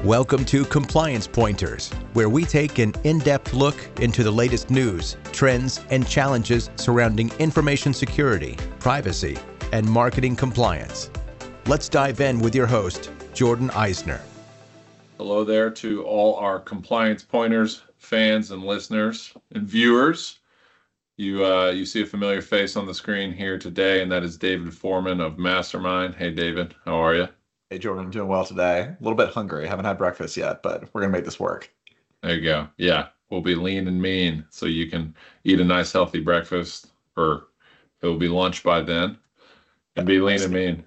Welcome to Compliance Pointers, where we take an in-depth look into the latest news, trends, and challenges surrounding information security, privacy, and marketing compliance. Let's dive in with your host, Jordan Eisner. Hello there to all our Compliance Pointers fans and listeners and viewers. You see a familiar face on the screen here today, and that is David Foreman of Mastermind. Hey, David, how are you? Hey, Jordan, I'm doing well today. A little bit hungry. Haven't had breakfast yet, but we're going to make this work. There you go. Yeah, we'll be lean and mean so you can eat a nice, healthy breakfast, or it will be lunch by then, and be lean and mean.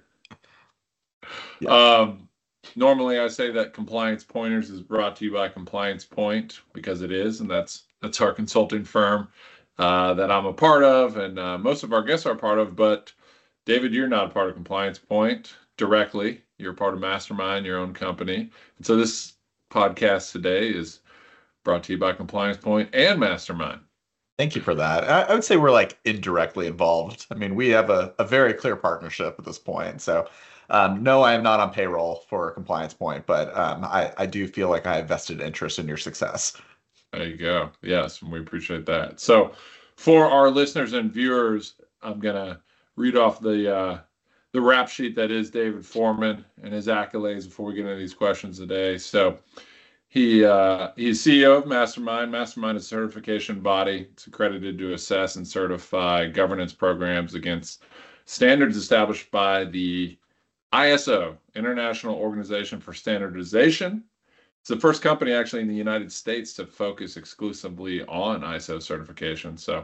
Yeah. Normally, I say that Compliance Pointers is brought to you by Compliance Point because it is, and that's our consulting firm that I'm a part of, and most of our guests are a part of. But David, you're not a part of Compliance Point directly. You're part of Mastermind, your own company. And so this podcast today is brought to you by Compliance Point and Mastermind. Thank you for that. I would say we're like indirectly involved. I mean, we have a very clear partnership at this point. So no, I am not on payroll for Compliance Point, but I do feel like I have vested interest in your success. There you go. Yes, and we appreciate that. So for our listeners and viewers, I'm going to read off the rap sheet that is David Foreman and his accolades before we get into these questions today. So he's CEO of Mastermind. Mastermind is a certification body. It's accredited to assess and certify governance programs against standards established by the ISO, International Organization for Standardization. It's the first company actually in the United States to focus exclusively on ISO certification. So,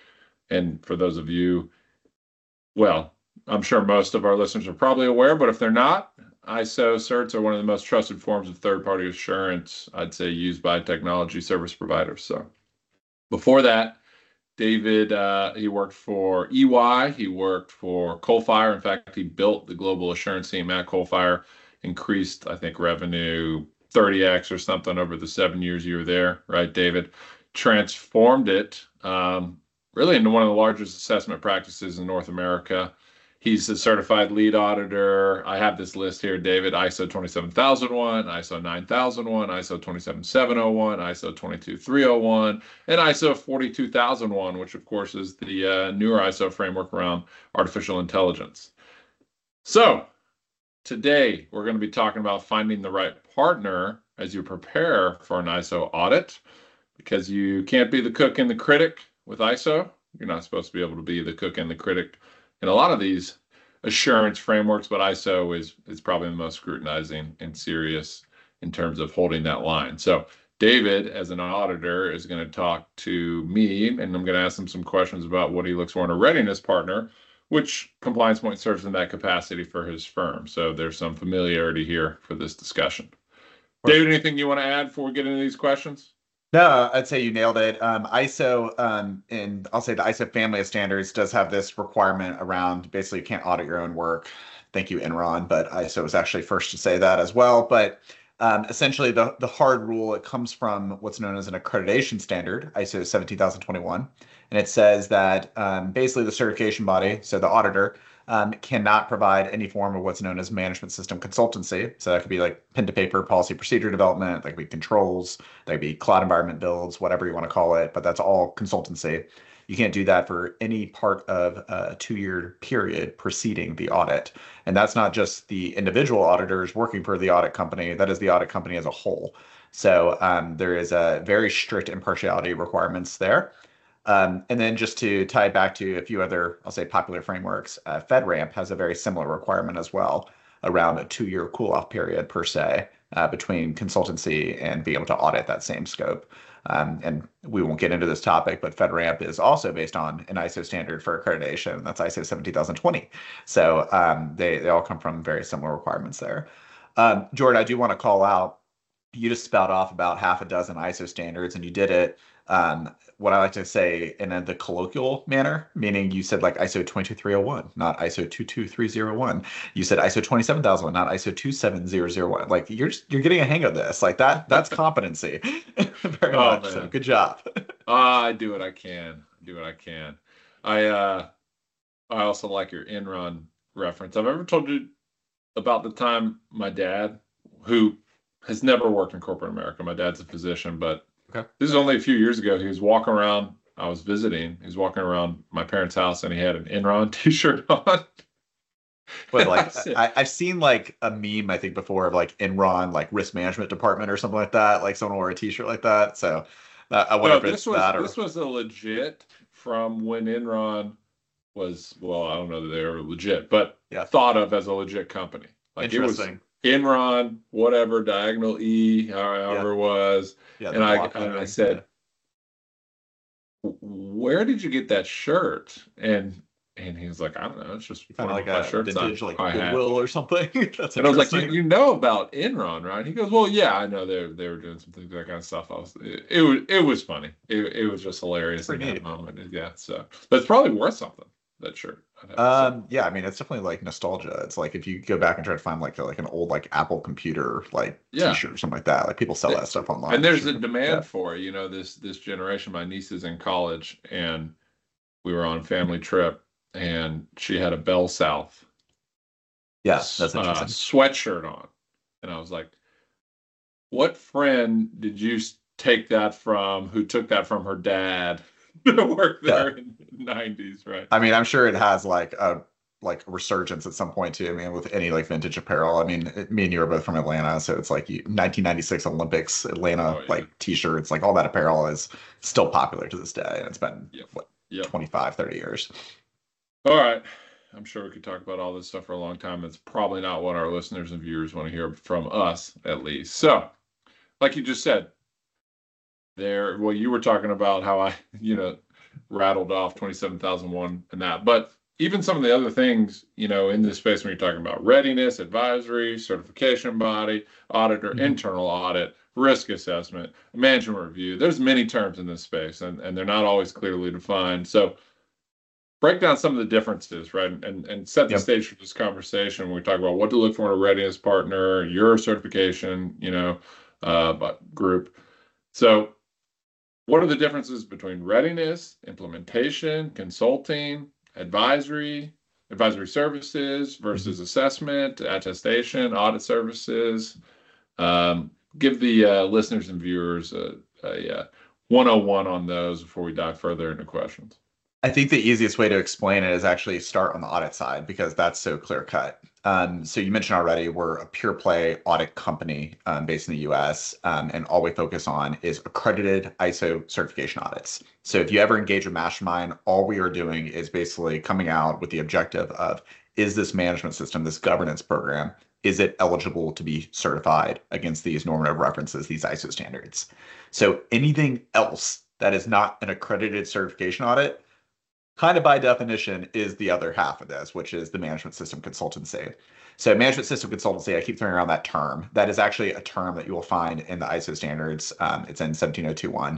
and for those of you, well, I'm sure most of our listeners are probably aware, but if they're not, ISO certs are one of the most trusted forms of third-party assurance, I'd say, used by technology service providers. So before that, David, he worked for EY. He worked for Coalfire. In fact, he built the global assurance team at Coalfire, increased, I think, revenue 30x or something over the 7 years you were there, right, David? Transformed it really into one of the largest assessment practices in North America. He's a certified lead auditor. I have this list here, David: ISO 27001, ISO 9001, ISO 27701, ISO 22301, and ISO 42001, which of course is the newer ISO framework around artificial intelligence. So today we're going to be talking about finding the right partner as you prepare for an ISO audit, because you can't be the cook and the critic with ISO. You're not supposed to be able to be the cook and the critic in a lot of these assurance frameworks, but ISO is probably the most scrutinizing and serious in terms of holding that line. So David, as an auditor, is going to talk to me, and I'm going to ask him some questions about what he looks for in a readiness partner, which Compliance Point serves in that capacity for his firm. So there's some familiarity here for this discussion. David, anything you want to add before we get into these questions? No, I'd say you nailed it. ISO, and I'll say the ISO family of standards does have this requirement around basically you can't audit your own work. Thank you, Enron, but ISO was actually first to say that as well. But essentially the hard rule, it comes from what's known as an accreditation standard, ISO 17021. And it says that basically the certification body, so the auditor, cannot provide any form of what's known as management system consultancy. So that could be like pen to paper policy procedure development, that could be controls, that could be cloud environment builds, whatever you want to call it, but that's all consultancy. You can't do that for any part of a 2-year period preceding the audit. And that's not just the individual auditors working for the audit company, that is the audit company as a whole. So there is a very strict impartiality requirements there. And then just to tie it back to a few other, I'll say, popular frameworks, FedRAMP has a very similar requirement as well, around a 2-year cool-off period per se, between consultancy and being able to audit that same scope. And we won't get into this topic, but FedRAMP is also based on an ISO standard for accreditation. That's ISO 17020. So they all come from very similar requirements there. Jordan, I do want to call out, you just spout off about half a dozen ISO standards, and you did it what I like to say in the colloquial manner, meaning you said like ISO 22301, not ISO 22301. You said ISO 27001, not ISO 27001. Like you're getting a hang of this. Like that's competency. Very much. Man. So good job. I do what I can. I also like your Enron reference. I've ever told you about the time my dad, who has never worked in corporate America. My dad's a physician, but Okay. this is only a few years ago. He was walking around. I was visiting. He was walking around my parents' house, and he had an Enron T-shirt on. But like I've seen like a meme I think before of like Enron like risk management department or something like that. Like someone wore a T-shirt like that. So I wonder if it's that or this was a legit from when Enron was, well, I don't know that they were legit, but Yeah. thought of as a legit company. Like it was interesting. Enron, whatever, Diagonal E, however it was. Yeah, And the I block lettering, said, where did you get that shirt? And he was like, I don't know, it's just kind of one like of my a shirts vintage I like had. Goodwill or something. That's And I was like, interesting. you know about Enron, right? He goes, well, yeah, I know they were doing some things, that kind of stuff. It was funny. It was just hilarious in that moment. Yeah, so but it's probably worth something, that shirt. Yeah, I mean it's definitely like nostalgia. It's like if you go back and try to find like an old like Apple computer like T-shirt or something like that, like people sell that stuff online. And there's a demand for it. You know, this generation. My niece is in college, and we were on a family trip, and she had a Bell South that's interesting. sweatshirt on, and I was like, what friend did you take that from, who took that from her dad to work there in the 90s, right? I mean, I'm sure it has like a resurgence at some point too. I mean, with any like vintage apparel. I mean, me and you are both from Atlanta, so it's like 1996 Olympics Atlanta like T-shirts, like all that apparel is still popular to this day, and it's been 25, 30 years. All right. I'm sure we could talk about all this stuff for a long time. It's probably not what our listeners and viewers want to hear from us, at least. So, like you just said, you were talking about how I, rattled off 27,001 and that. But even some of the other things, in this space, when you're talking about readiness, advisory, certification body, audit or internal audit, risk assessment, management review, there's many terms in this space, and they're not always clearly defined. So break down some of the differences, right? And set the stage for this conversation when we talk about what to look for in a readiness partner, your certification, group. So what are the differences between readiness, implementation, consulting, advisory services versus assessment, attestation, audit services? Give the listeners and viewers a 101 on those before we dive further into questions. I think the easiest way to explain it is actually start on the audit side, because that's so clear cut. So you mentioned already, we're a pure play audit company based in the US, and all we focus on is accredited ISO certification audits. So if you ever engage a mastermind, all we are doing is basically coming out with the objective of, is this management system, this governance program, is it eligible to be certified against these normative references, these ISO standards? So anything else that is not an accredited certification audit, kind of by definition, is the other half of this, which is the management system consultancy. So management system consultancy, I keep throwing around that term. That is actually a term that you will find in the ISO standards. It's in 17021.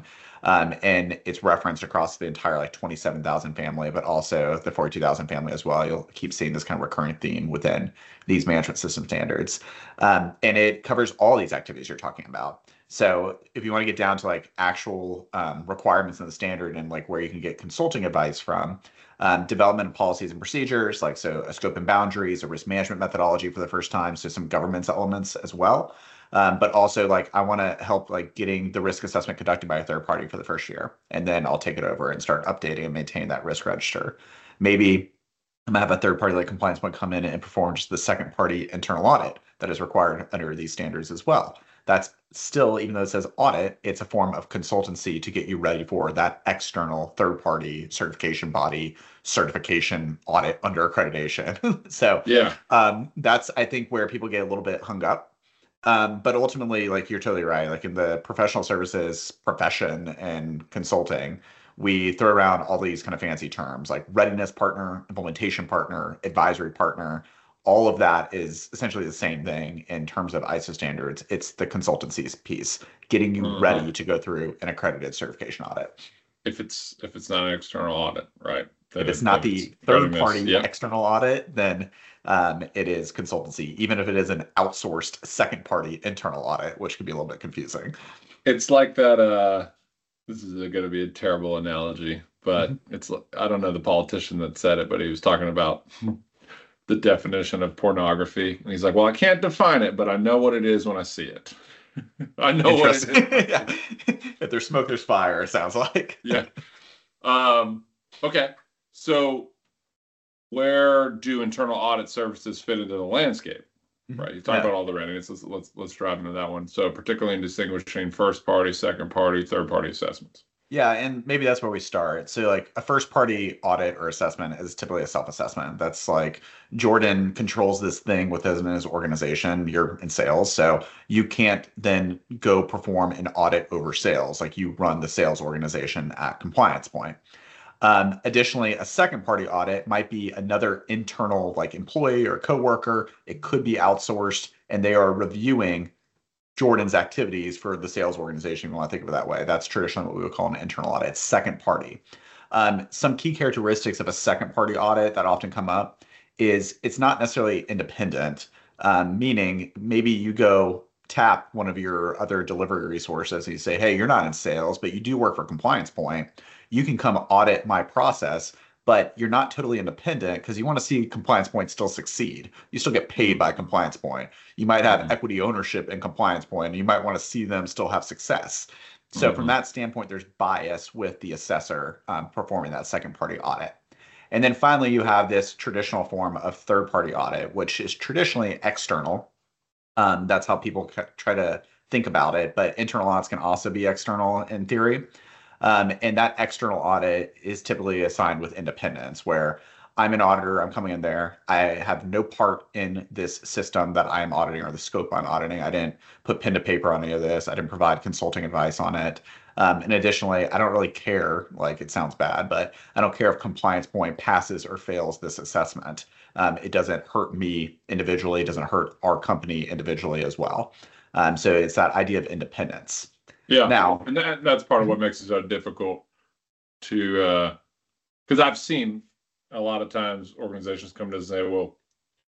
And it's referenced across the entire 27,000 family, but also the 42,000 family as well. You'll keep seeing this kind of recurring theme within these management system standards. And it covers all these activities you're talking about. So if you want to get down to actual requirements in the standard and where you can get consulting advice from, development of policies and procedures, so a scope and boundaries, a risk management methodology for the first time, so some governance elements as well. But also I want to help getting the risk assessment conducted by a third party for the first year, and then I'll take it over and start updating and maintain that risk register. Maybe I'm gonna have a third party Compliance Point come in and perform just the second party internal audit that is required under these standards as well. That's still, even though it says audit, it's a form of consultancy to get you ready for that external third party certification body certification audit under accreditation. So that's, I think, where people get a little bit hung up. But ultimately, you're totally right. In the professional services profession and consulting, we throw around all these kind of fancy terms like readiness partner, implementation partner, advisory partner. All of that is essentially the same thing in terms of ISO standards. It's the consultancies piece, getting you ready to go through an accredited certification audit. If it's not an external audit, right? If it's not the third party external audit, then it is consultancy, even if it is an outsourced second party internal audit, which can be a little bit confusing. It's like that. This is going to be a terrible analogy, but it's, I don't know the politician that said it, but he was talking about the definition of pornography. And he's like, well, I can't define it, but I know what it is when I see it. I know what it Interesting. is. Yeah. If there's smoke, there's fire, it sounds like. Yeah. Okay. So where do internal audit services fit into the landscape? Right. You talk Yeah. about all the readiness. Let's drive into that one. So particularly in distinguishing first party, second party, third party assessments. Yeah, and maybe that's where we start. So, like a first party audit or assessment is typically a self-assessment. That's like Jordan controls this thing within his organization. You're in sales, so you can't then go perform an audit over sales. Like you run the sales organization at Compliance Point. Additionally, a second party audit might be another internal like employee or coworker. It could be outsourced, and they are reviewing Jordan's activities for the sales organization. If you want to think of it that way, that's traditionally what we would call an internal audit. It's second party. Some key characteristics of a second party audit that often come up is it's not necessarily independent, meaning maybe you go tap one of your other delivery resources and you say, hey, you're not in sales, but you do work for Compliance Point. You can come audit my process, but you're not totally independent because you want to see Compliance Point still succeed. You still get paid by Compliance Point. You might have equity ownership in Compliance Point, and you might want to see them still have success. So from that standpoint, there's bias with the assessor performing that second party audit. And then finally, you have this traditional form of third party audit, which is traditionally external. That's how people try to think about it, but internal audits can also be external in theory. And that external audit is typically assigned with independence, where I'm an auditor, I'm coming in there, I have no part in this system that I am auditing or the scope I'm auditing. I didn't put pen to paper on any of this. I didn't provide consulting advice on it. And additionally, I don't really care, like it sounds bad, but I don't care if Compliance Point passes or fails this assessment. It doesn't hurt me individually, it doesn't hurt our company individually as well. So it's that idea of independence. Yeah. Now, and that's part of what makes it so difficult to, because I've seen a lot of times organizations come to say, well,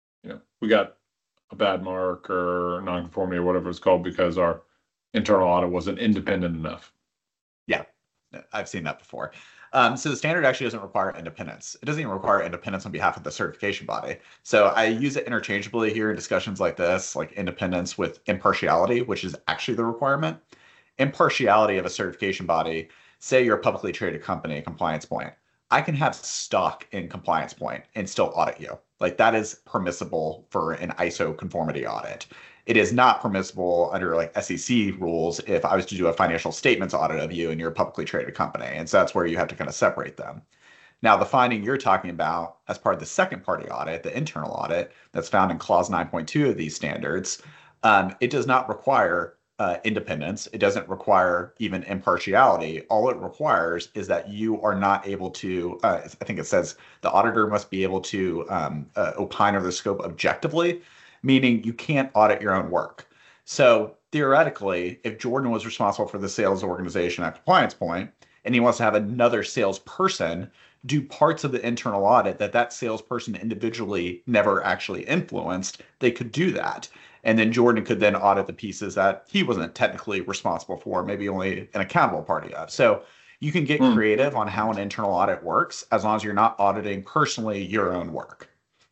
we got a bad mark or nonconformity or whatever it's called because our internal audit wasn't independent enough. Yeah, I've seen that before. So the standard actually doesn't require independence. It doesn't even require independence on behalf of the certification body. So I use it interchangeably here in discussions like this, like independence with impartiality, which is actually the requirement. Impartiality of a certification body, say you're a publicly traded company, Compliance Point. I can have stock in Compliance Point and still audit you. Like that is permissible for an ISO conformity audit. It is not permissible under like SEC rules if I was to do a financial statements audit of you and you're a publicly traded company. And so that's where you have to kind of separate them. Now, the finding you're talking about as part of the second party audit, the internal audit that's found in clause 9.2 of these standards, it does not require independence. It doesn't require even impartiality. All it requires is that you are not able to, I think it says the auditor must be able to opine over the scope objectively, meaning you can't audit your own work. So theoretically, if Jordan was responsible for the sales organization at Compliance Point, and he wants to have another salesperson do parts of the internal audit that salesperson individually never actually influenced, they could do that. And then Jordan could then audit the pieces that he wasn't technically responsible for, maybe only an accountable party of. So you can get creative on how an internal audit works as long as you're not auditing personally your own work.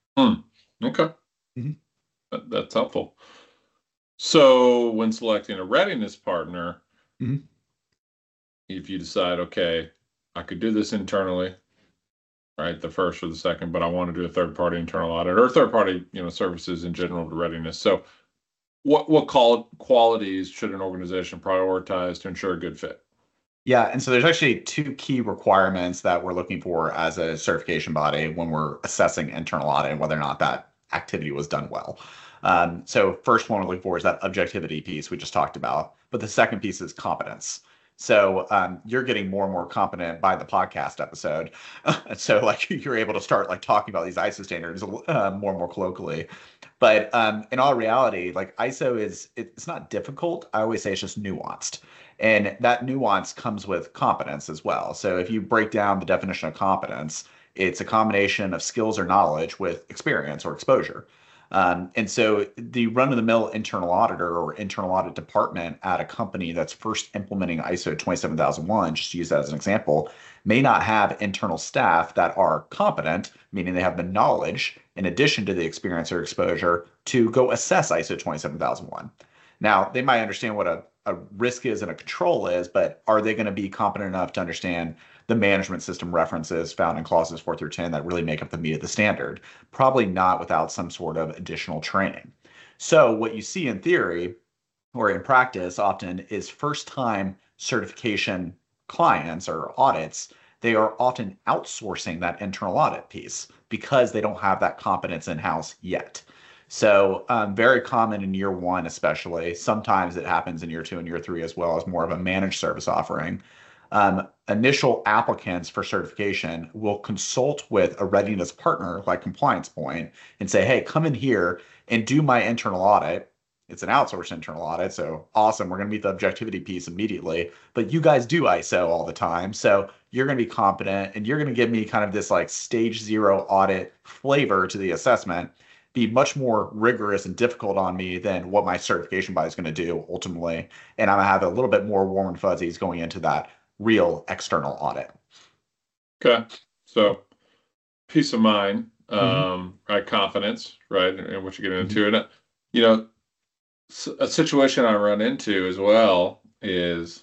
Okay. That's helpful. So when selecting a readiness partner, if you decide, okay, I could do this internally, right, the first or the second, but I want to do a third-party internal audit or third-party, services in general to readiness. So what qualities should an organization prioritize to ensure a good fit? Yeah, and so there's actually two key requirements that we're looking for as a certification body when we're assessing internal audit and whether or not that activity was done well. So first one we're looking for is that objectivity piece we just talked about, but the second piece is competence. So you're getting more and more competent by the podcast episode. So like you're able to start like talking about these ISO standards more and more colloquially. But in all reality, like ISO it's not difficult. I always say it's just nuanced. And that nuance comes with competence as well. So if you break down the definition of competence, it's a combination of skills or knowledge with experience or exposure. And so the run-of-the-mill internal auditor or internal audit department at a company that's first implementing ISO 27001, just to use that as an example, may not have internal staff that are competent, meaning they have the knowledge in addition to the experience or exposure to go assess ISO 27001. Now, they might understand what a risk is and a control is, but are they going to be competent enough to understand the management system references found in clauses 4 through 10 that really make up the meat of the standard? Probably not without some sort of additional training. So, what you see in theory or in practice often is first time certification clients or audits, they are often outsourcing that internal audit piece because they don't have that competence in house yet. So, very common in year one, especially. Sometimes it happens in year two and year three as well as more of a managed service offering. Initial applicants for certification will consult with a readiness partner like Compliance Point and say, hey, come in here and do my internal audit. It's an outsourced internal audit, so awesome. We're going to meet the objectivity piece immediately. But you guys do ISO all the time, so you're going to be competent and you're going to give me kind of this like stage zero audit flavor to the assessment, be much more rigorous and difficult on me than what my certification body is going to do ultimately. And I'm going to have a little bit more warm and fuzzies going into that real external audit. Okay. So peace of mind, right? Confidence, right? And what you're getting into. And, you know, a situation I run into as well is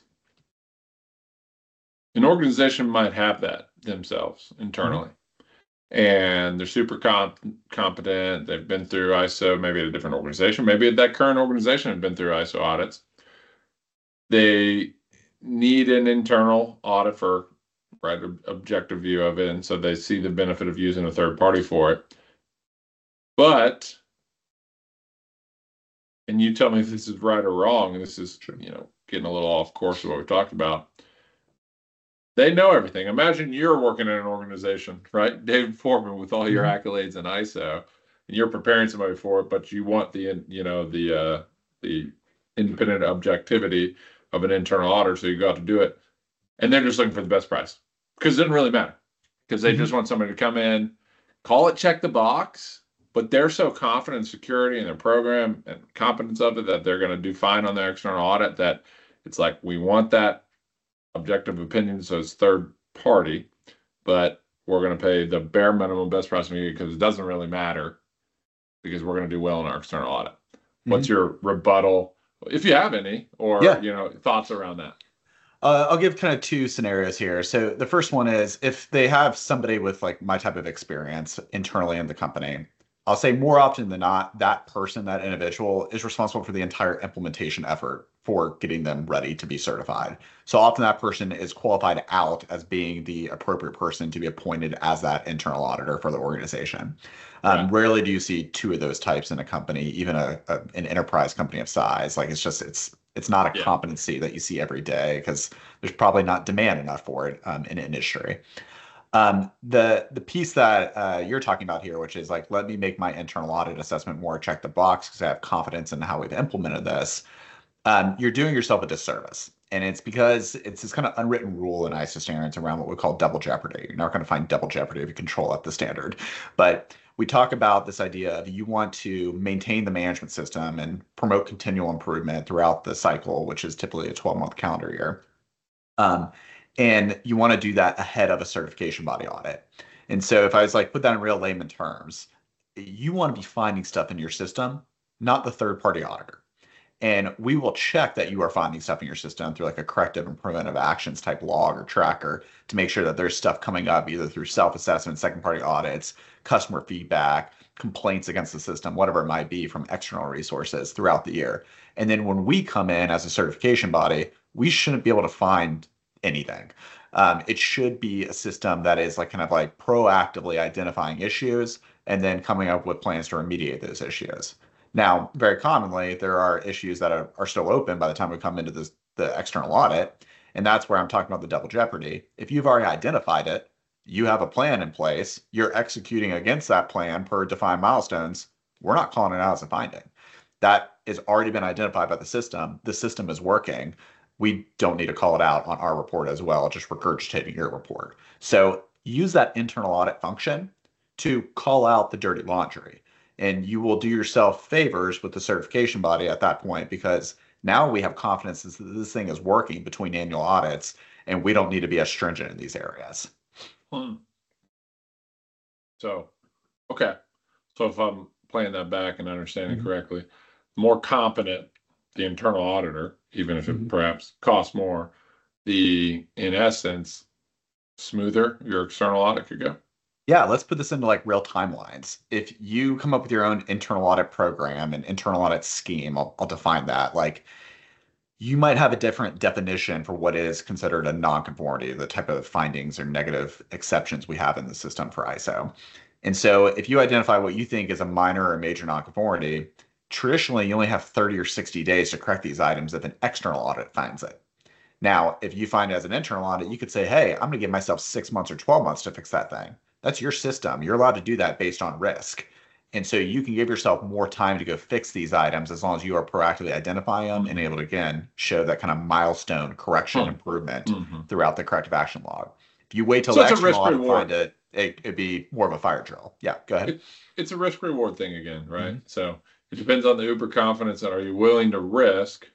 an organization might have that themselves internally. And they're super competent. They've been through ISO, maybe at a different organization, maybe at that current organization have been through ISO audits. They need an internal audit for objective view of it, and so they see the benefit of using a third party for it. But, and you tell me if this is right or wrong, and this is getting a little off course of what we talked about. They know everything. Imagine you're working in an organization, right? David Foreman, with all your accolades in ISO, and you're preparing somebody for it, but you want the independent objectivity of an internal auditor, so you go out to do it. And they're just looking for the best price because it doesn't really matter, because they just want somebody to come in, call it check the box, but they're so confident in security and their program and competence of it that they're going to do fine on their external audit that it's like, we want that objective opinion, so it's third party, but we're going to pay the bare minimum best price because it doesn't really matter because we're going to do well in our external audit. What's your rebuttal, if you have any, or thoughts around that? I'll give kind of two scenarios here. So the first one is if they have somebody with like my type of experience internally in the company, I'll say more often than not, that person, that individual is responsible for the entire implementation effort for getting them ready to be certified. So often that person is qualified out as being the appropriate person to be appointed as that internal auditor for the organization. Rarely do you see two of those types in a company, even an enterprise company of size. Like it's not a competency that you see every day because there's probably not demand enough for it in industry. The piece that you're talking about here, which is like, let me make my internal audit assessment more check the box because I have confidence in how we've implemented this. You're doing yourself a disservice. And it's because it's this kind of unwritten rule in ISO standards around what we call double jeopardy. You're not going to find double jeopardy if you control up the standard. But we talk about this idea of you want to maintain the management system and promote continual improvement throughout the cycle, which is typically a 12-month calendar year. And you want to do that ahead of a certification body audit. And so if I was like, put that in real layman terms, you want to be finding stuff in your system, not the third-party auditor. And we will check that you are finding stuff in your system through like a corrective and preventive actions type log or tracker to make sure that there's stuff coming up either through self-assessment, second-party audits, customer feedback, complaints against the system, whatever it might be from external resources throughout the year. And then when we come in as a certification body, we shouldn't be able to find anything. It should be a system that is like kind of like proactively identifying issues and then coming up with plans to remediate those issues. Now, very commonly, there are issues that are still open by the time we come into the external audit. And that's where I'm talking about the double jeopardy. If you've already identified it, you have a plan in place, you're executing against that plan per defined milestones, we're not calling it out as a finding. That has already been identified by the system. The system is working. We don't need to call it out on our report as well, just regurgitating your report. So use that internal audit function to call out the dirty laundry. And you will do yourself favors with the certification body at that point because now we have confidence that this thing is working between annual audits and we don't need to be as stringent in these areas. So, okay. So if I'm playing that back and understanding correctly, more competent the internal auditor, even if it Mhm. perhaps costs more, in essence, smoother your external audit could go. Yeah, let's put this into like real timelines. If you come up with your own internal audit program and internal audit scheme, I'll define that. Like you might have a different definition for what is considered a nonconformity, the type of findings or negative exceptions we have in the system for ISO. And so if you identify what you think is a minor or major nonconformity, traditionally you only have 30 or 60 days to correct these items if an external audit finds it. Now, if you find it as an internal audit, you could say, hey, I'm going to give myself 6 months or 12 months to fix that thing. That's your system. You're allowed to do that based on risk. And so you can give yourself more time to go fix these items as long as you are proactively identifying them and able to, again, show that kind of milestone correction improvement throughout the corrective action log. If you wait till So the it's a external risk audit reward. find it, it'd be more of a fire drill. Yeah, go ahead. It's a risk reward thing again, right? So it depends on the uber confidence that are you willing to risk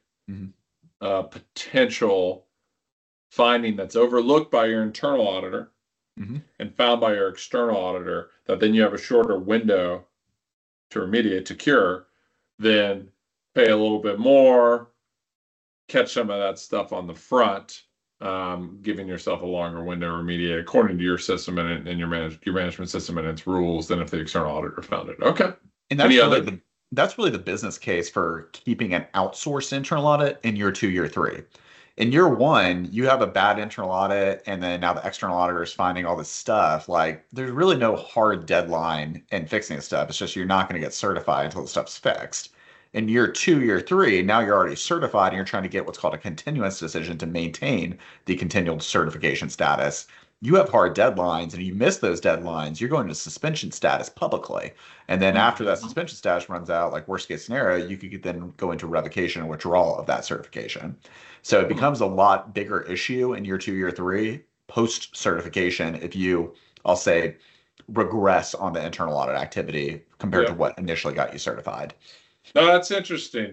potential finding that's overlooked by your internal auditor and found by your external auditor that then you have a shorter window to remediate, to cure, then pay a little bit more, catch some of that stuff on the front, giving yourself a longer window to remediate according to your system and your management system and its rules than if the external auditor found it. Okay. And that's really the business case for keeping an outsourced internal audit in year 2, year 3. In year 1, you have a bad internal audit, and then now the external auditor is finding all this stuff. Like, there's really no hard deadline in fixing this stuff. It's just you're not going to get certified until the stuff's fixed. In year 2, year 3, now you're already certified, and you're trying to get what's called a continuance decision to maintain the continual certification status. You have hard deadlines, and you miss those deadlines, you're going to suspension status publicly. And then after that suspension status runs out, like worst case scenario, you could then go into revocation and withdrawal of that certification. So it becomes a lot bigger issue in year 2, year 3, post certification, if you, I'll say, regress on the internal audit activity compared to what initially got you certified. No, that's interesting.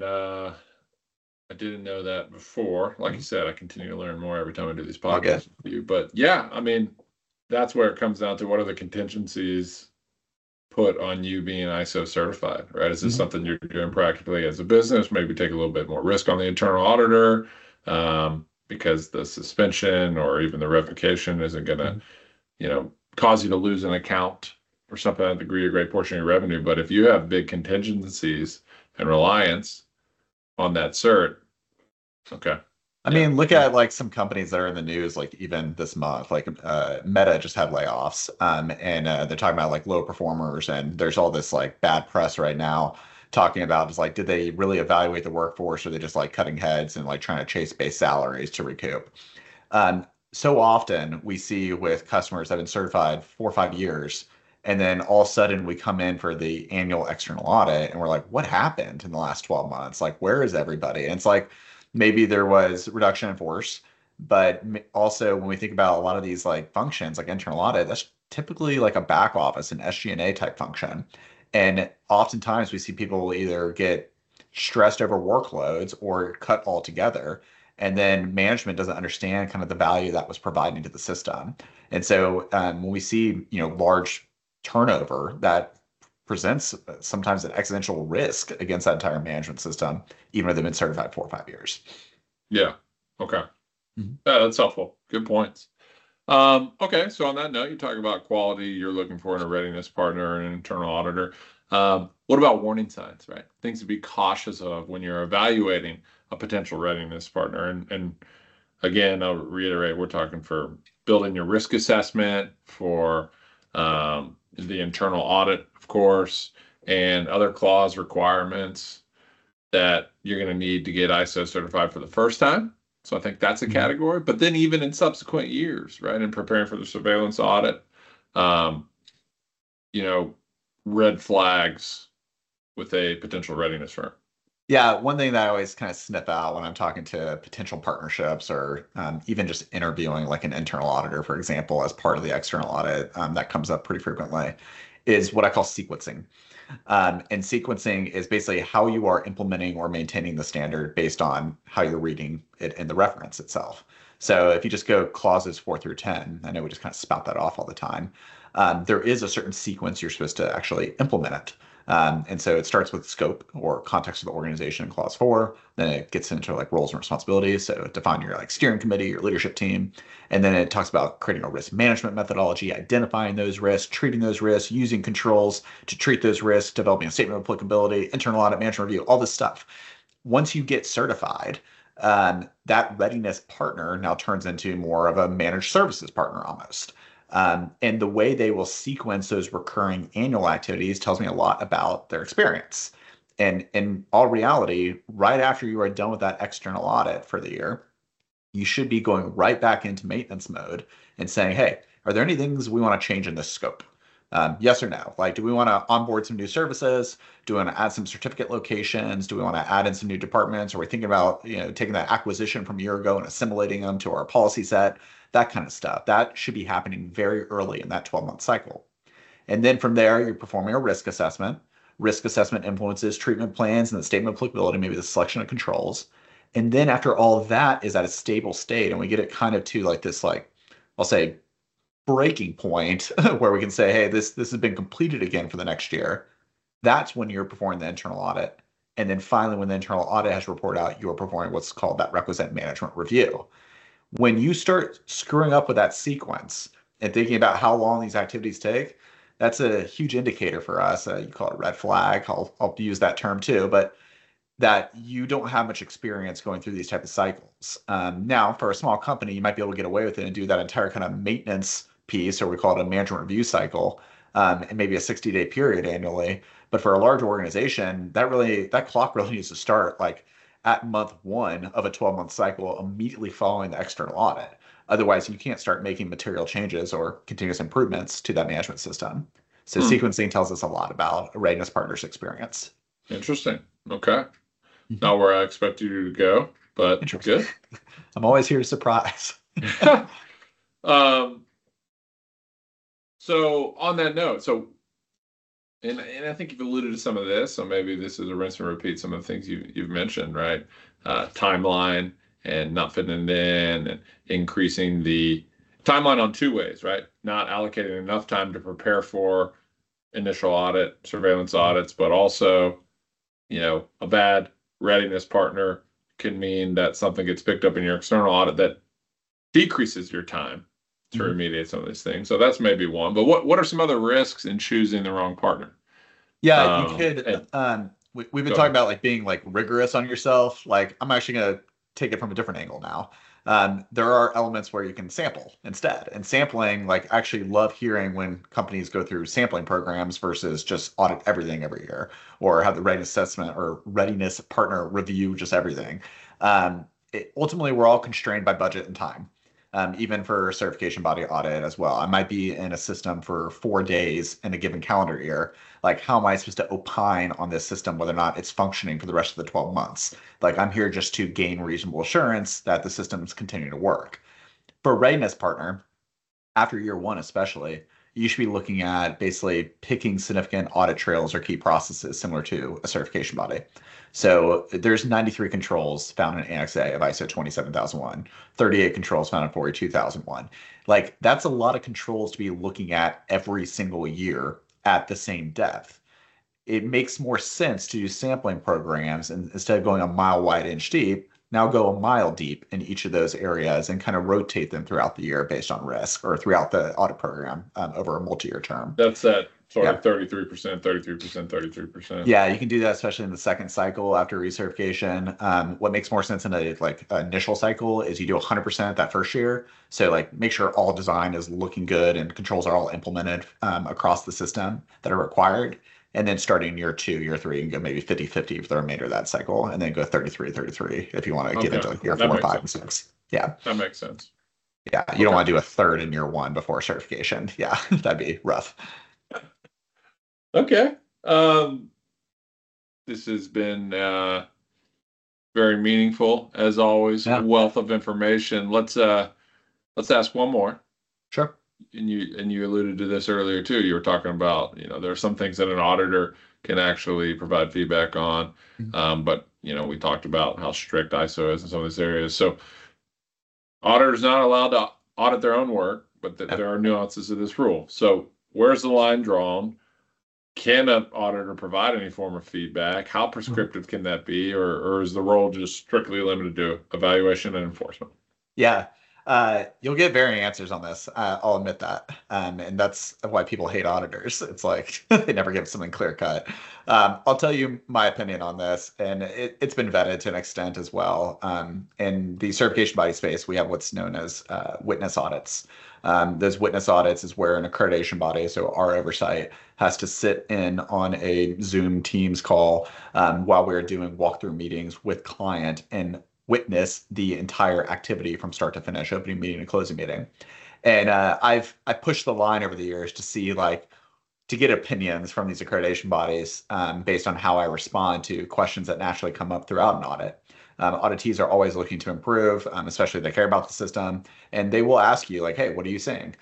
I didn't know that before. Like you said, I continue to learn more every time I do these podcasts with you. But yeah, I mean, that's where it comes down to what are the contingencies put on you being ISO certified, right? Is this something you're doing practically as a business? Maybe take a little bit more risk on the internal auditor because the suspension or even the revocation isn't going to, cause you to lose an account or something that degree a great portion of your revenue. But if you have big contingencies and reliance on that cert, okay. I mean, look at like some companies that are in the news, like even this month, like Meta just had layoffs, and they're talking about like low performers, and there's all this like bad press right now talking about is like, did they really evaluate the workforce, or are they just like cutting heads and like trying to chase base salaries to recoup? So often we see with customers that have been certified 4 or 5 years, and then all of a sudden we come in for the annual external audit, and we're like, what happened in the last 12 months? Like, where is everybody? And it's like, maybe there was reduction in force, but also when we think about a lot of these like functions, like internal audit, that's typically like a back office and SG&A type function. And oftentimes we see people either get stressed over workloads or cut altogether. And then management doesn't understand kind of the value that was providing to the system. And so when we see, large turnover, that presents sometimes an existential risk against that entire management system, even if they've been certified 4 or 5 years. Yeah. Okay. Yeah, that's helpful. Good points. Okay. So on that note, you talk about quality you're looking for in a readiness partner and an internal auditor. What about warning signs, right? Things to be cautious of when you're evaluating a potential readiness partner. And again, I'll reiterate, we're talking for building your risk assessment, for the internal audit, of course, and other clause requirements that you're going to need to get ISO certified for the first time. So I think that's a category. But then even in subsequent years, right, in preparing for the surveillance audit, red flags with a potential readiness firm. Yeah, one thing that I always kind of sniff out when I'm talking to potential partnerships or even just interviewing like an internal auditor, for example, as part of the external audit, that comes up pretty frequently, is what I call sequencing. And sequencing is basically how you are implementing or maintaining the standard based on how you're reading it in the reference itself. So if you just go clauses 4 through 10, I know we just kind of spout that off all the time. There is a certain sequence you're supposed to actually implement it. And so it starts with scope or context of the organization in clause 4. Then it gets into like roles and responsibilities. So define your like steering committee, your leadership team. And then it talks about creating a risk management methodology, identifying those risks, treating those risks, using controls to treat those risks, developing a statement of applicability, internal audit, management review, all this stuff. Once you get certified, that readiness partner now turns into more of a managed services partner almost. And the way they will sequence those recurring annual activities tells me a lot about their experience. And in all reality, right after you are done with that external audit for the year, you should be going right back into maintenance mode and saying, hey, are there any things we want to change in this scope? Yes or no? Like, do we want to onboard some new services? Do we want to add some certificate locations? Do we want to add in some new departments? Are we thinking about, taking that acquisition from a year ago and assimilating them to our policy set? That kind of stuff. That should be happening very early in that 12-month cycle. And then from there, you're performing a risk assessment. Risk assessment influences treatment plans and the statement of applicability, maybe the selection of controls. And then after all of that is at a stable state, and we get it kind of to like this, like, I'll say, breaking point where we can say, hey, this has been completed again for the next year. That's when you're performing the internal audit. And then finally, when the internal audit has reported out, you're performing what's called that requisite management review. When you start screwing up with that sequence and thinking about how long these activities take, that's a huge indicator for us. You call it red flag. I'll use that term too, but that you don't have much experience going through these type of cycles. Now, for a small company, you might be able to get away with it and do that entire kind of maintenance piece, or we call it a management review cycle, and maybe a 60-day period annually. But for a large organization, that clock really needs to start like at month 1 of a 12-month cycle immediately following the external audit. Otherwise, you can't start making material changes or continuous improvements to that management system. So sequencing tells us a lot about a readiness partner's experience. Interesting. Okay. Not where I expect you to go, but good. I'm always here to surprise. So on that note, and I think you've alluded to some of this, so maybe this is a rinse and repeat some of the things you've mentioned, right? Timeline and not fitting it in, and increasing the timeline on 2 ways, right? Not allocating enough time to prepare for initial audit, surveillance audits, but also, a bad readiness partner can mean that something gets picked up in your external audit that decreases your time to remediate some of these things. So that's maybe one. But what are some other risks in choosing the wrong partner? Yeah, you could. We've been talking about like being like rigorous on yourself. Like, I'm actually going to take it from a different angle now. There are elements where you can sample instead. And sampling, like, actually love hearing when companies go through sampling programs versus just audit everything every year, or have the readiness assessment or readiness partner review just everything. Ultimately, we're all constrained by budget and time. Even for certification body audit as well. I might be in a system for 4 days in a given calendar year. Like, how am I supposed to opine on this system, whether or not it's functioning for the rest of the 12 months? Like, I'm here just to gain reasonable assurance that the system's continuing to work. For a readiness partner, after year 1 especially, you should be looking at basically picking significant audit trails or key processes similar to a certification body. So there's 93 controls found in Annex A of ISO 27001, 38 controls found in 42001. Like, that's a lot of controls to be looking at every single year at the same depth. It makes more sense to do sampling programs, and instead of going a mile wide, inch deep, now go a mile deep in each of those areas and kind of rotate them throughout the year based on risk, or throughout the audit program over a multi-year term. That's that sort of 33%, 33%, 33%. Yeah, you can do that, especially in the second cycle after recertification. What makes more sense in a initial cycle is you do 100% that first year. So like, make sure all design is looking good and controls are all implemented across the system that are required. And then starting year 2, year 3, and go maybe 50-50 for the remainder of that cycle, and then go 33-33 if you want to get into like year 4, 5, and 6. Yeah, that makes sense. Yeah, you don't want to do a third in year 1 before certification. Yeah, that'd be rough. Okay. This has been very meaningful as always. Yeah. Wealth of information. Let's ask one more. Sure. And you alluded to this earlier too. You were talking about, there are some things that an auditor can actually provide feedback on. But we talked about how strict ISO is in some of these areas. So auditors not allowed to audit their own work, but there are nuances to this rule. So where's the line drawn? can an auditor provide any form of feedback? How prescriptive can that be, or is the role just strictly limited to evaluation and enforcement? Yeah. You'll get varying answers on this. I'll admit that. And that's why people hate auditors. It's like they never give something clear cut. I'll tell you my opinion on this, and it's been vetted to an extent as well. In the certification body space, we have what's known as witness audits. Those witness audits is where an accreditation body, so our oversight, has to sit in on a Zoom Teams call while we're doing walkthrough meetings with client and witness the entire activity from start to finish, opening meeting to closing meeting. And I pushed the line over the years to see to get opinions from these accreditation bodies based on how I respond to questions that naturally come up throughout an audit. Auditees are always looking to improve, especially if they care about the system, and they will ask you hey, what are you seeing?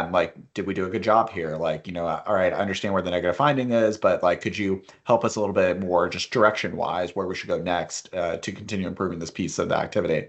Did we do a good job here? All right, I understand where the negative finding is, but could you help us a little bit more just direction wise where we should go next to continue improving this piece of the activity?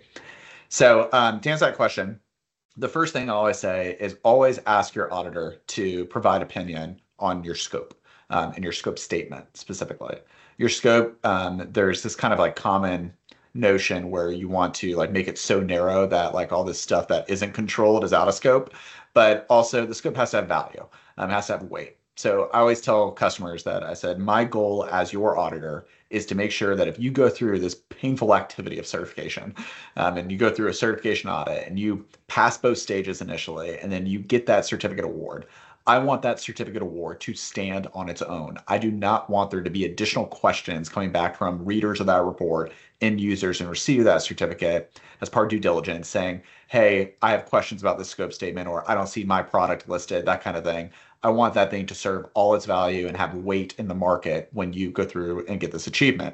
So to answer that question, the first thing I always say is always ask your auditor to provide opinion on your scope and your scope statement specifically. Your scope, there's this kind of common notion where you want to make it so narrow that all this stuff that isn't controlled is out of scope, but also the scope has to have value, has to have weight. So I always tell customers that I said, my goal as your auditor is to make sure that if you go through this painful activity of certification and you go through a certification audit and you pass both stages initially, and then you get that certificate award, I want that certificate award to stand on its own. I do not want there to be additional questions coming back from readers of that report, end users, and receive that certificate as part of due diligence saying, hey, I have questions about this scope statement, or I don't see my product listed, that kind of thing. I want that thing to serve all its value and have weight in the market when you go through and get this achievement.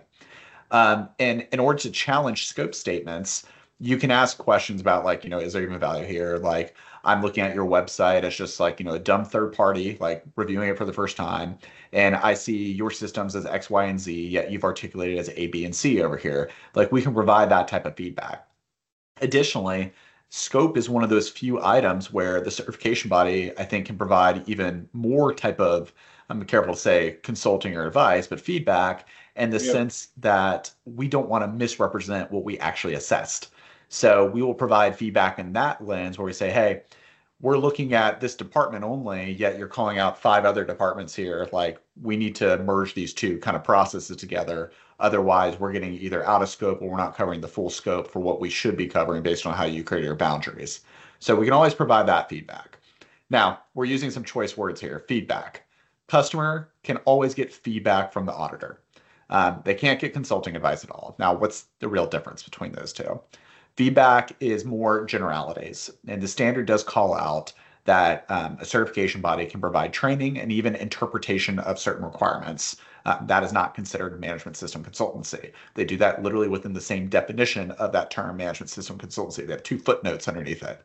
And in order to challenge scope statements, you can ask questions about is there even value here? I'm looking at your website as just a dumb third party, reviewing it for the first time. And I see your systems as X, Y, and Z, yet you've articulated as A, B, and C over here. We can provide that type of feedback. Additionally, scope is one of those few items where the certification body, I think, can provide even more type of, I'm careful to say consulting or advice, but feedback in the sense that we don't want to misrepresent what we actually assessed. So we will provide feedback in that lens where we say, hey, we're looking at this department only, yet you're calling out 5 other departments here. We need to merge these two kind of processes together. Otherwise, we're getting either out of scope or we're not covering the full scope for what we should be covering based on how you create your boundaries. So we can always provide that feedback. Now, we're using some choice words here. Feedback. Customer can always get feedback from the auditor. They can't get consulting advice at all. Now, what's the real difference between those two? Feedback is more generalities, and the standard does call out that a certification body can provide training and even interpretation of certain requirements. That is not considered management system consultancy. They do that literally within the same definition of that term, management system consultancy. They have 2 footnotes underneath it.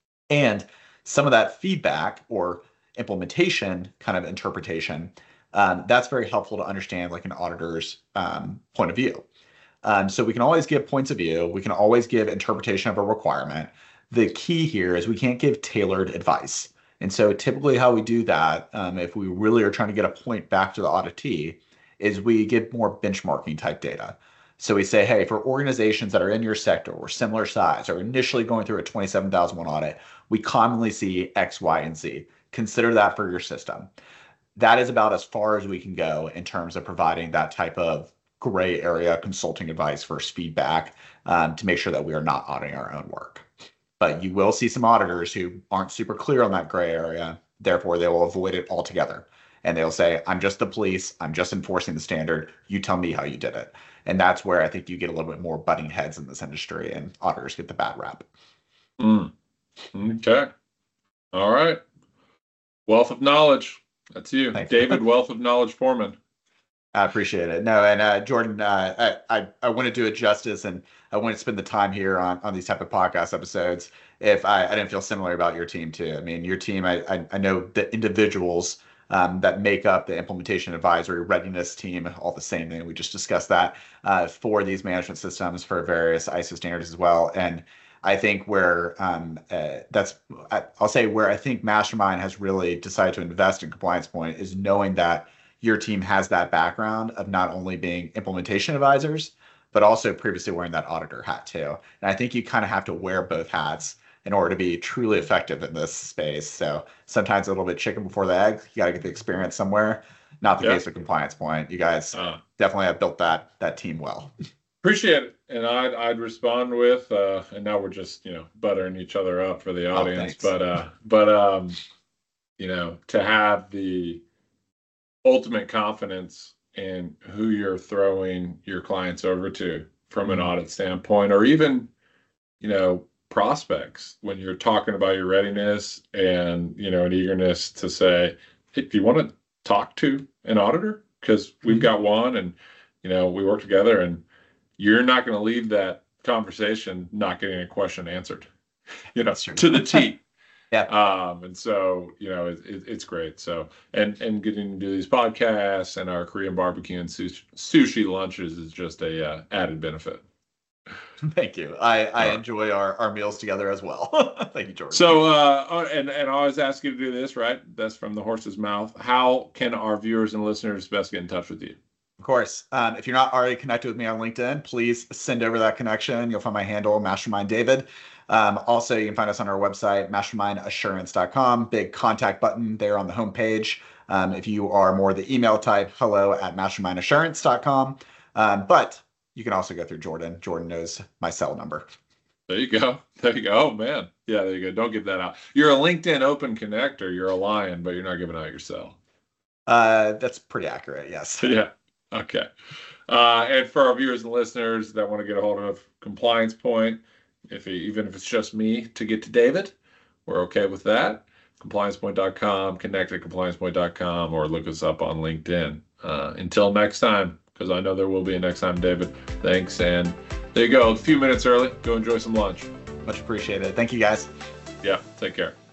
And some of that feedback or implementation kind of interpretation, that's very helpful to understand an auditor's point of view. So we can always give points of view. We can always give interpretation of a requirement. The key here is we can't give tailored advice. And so typically how we do that, if we really are trying to get a point back to the auditee, is we give more benchmarking type data. So we say, hey, for organizations that are in your sector or similar size or initially going through a 27001 audit, we commonly see X, Y, and Z. Consider that for your system. That is about as far as we can go in terms of providing that type of gray area consulting advice versus feedback to make sure that we are not auditing our own work. But you will see some auditors who aren't super clear on that gray area. Therefore, they will avoid it altogether. And they'll say, I'm just the police. I'm just enforcing the standard. You tell me how you did it. And that's where I think you get a little bit more butting heads in this industry and auditors get the bad rap. Okay. All right. Wealth of knowledge. That's you. Thanks. David, Wealth of Knowledge Foreman. I appreciate it. No, and Jordan, I want to do it justice, and I want to spend the time here on these type of podcast episodes. If I didn't feel similar about your team too. I mean, your team, I know the individuals that make up the implementation advisory readiness team, all the same thing. We just discussed that for these management systems for various ISO standards as well. And I think where I'll say where I think Mastermind has really decided to invest in Compliance Point is knowing that your team has that background of not only being implementation advisors, but also previously wearing that auditor hat too. And I think you kind of have to wear both hats in order to be truly effective in this space. So sometimes a little bit chicken before the egg. You got to get the experience somewhere. Not the case with Compliance Point. You guys definitely have built that team well. Appreciate it. And I'd respond with, and now we're just, buttering each other up for the audience, but to have the ultimate confidence in who you're throwing your clients over to from an audit standpoint, or even, prospects, when you're talking about your readiness and, an eagerness to say, hey, do you want to talk to an auditor? Because we've got one and, we work together, and you're not going to leave that conversation not getting a question answered, to the T. Yeah. And so, it's great. So, and getting to do these podcasts and our Korean barbecue and sushi lunches is just a added benefit. Thank you. I enjoy our meals together as well. Thank you, Jordan. So, and I always ask you to do this, right? That's from the horse's mouth. How can our viewers and listeners best get in touch with you? Of course. If you're not already connected with me on LinkedIn, please send over that connection. You'll find my handle, Mastermind David. Also, you can find us on our website, mastermindassurance.com. Big contact button there on the homepage. If you are more the email type, hello@mastermindassurance.com. But you can also go through Jordan. Jordan knows my cell number. There you go. Oh, man. Yeah, there you go. Don't give that out. You're a LinkedIn open connector. You're a lion, but you're not giving out your cell. That's pretty accurate, yes. Yeah. Okay. And for our viewers and listeners that want to get a hold of Compliance Point, even if it's just me to get to David, we're okay with that. CompliancePoint.com, connect at CompliancePoint.com, or look us up on LinkedIn. Until next time, because I know there will be a next time, David. Thanks. And there you go. A few minutes early. Go enjoy some lunch. Much appreciated. Thank you, guys. Yeah. Take care.